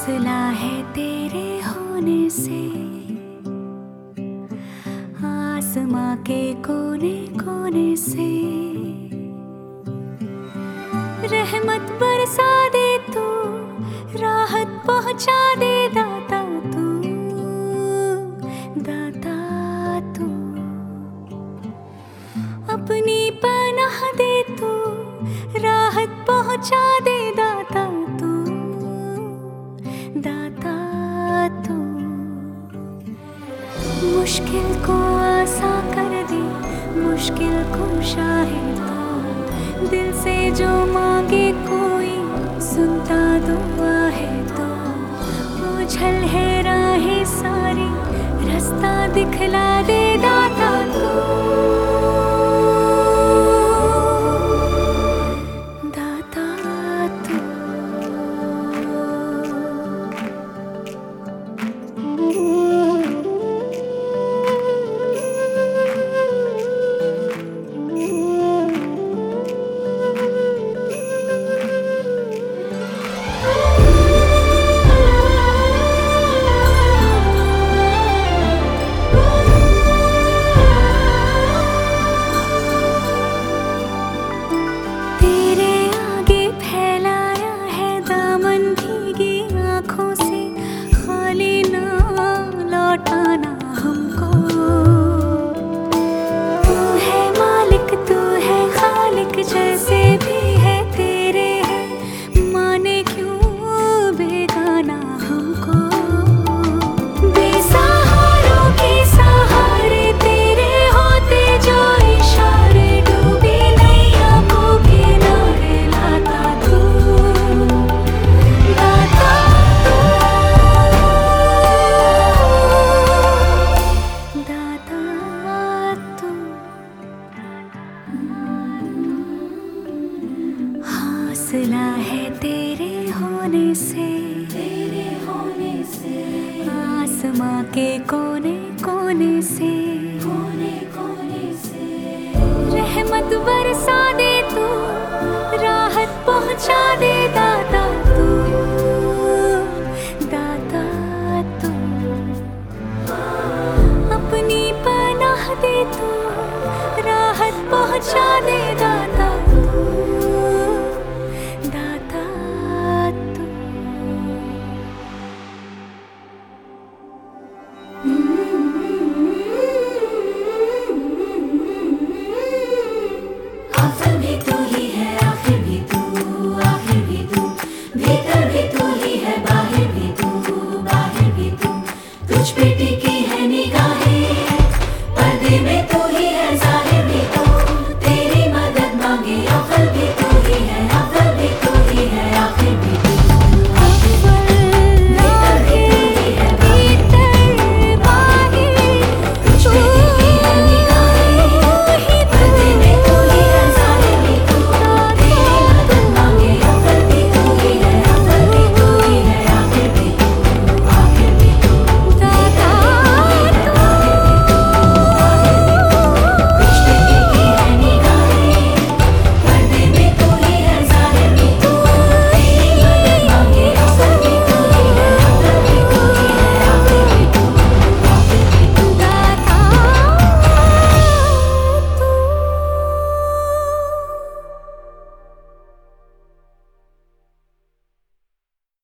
हौसला है तेरे होने से, आसमां के कोने कोने से रहमत बरसा दे तू, राहत पहुंचा दे दाता तू, दाता तू। अपनी पनाह दे तू, राहत पहुंचा दे दाता तू, दाता तू। मुश्किल को आसान कर दे, मुश्किल कुशा है तो, दिल से जो मांगे कोई सुनता दुआ है तो। उछल है राहें सारी, रास्ता दिखला दे दाता तू, दाता तू। हौसला है तेरे होने से, तेरे होने से आसमां के कोने कोने से, कोने कोने से रहमत बरसा दे तू, राहत पहुंचा दे दाता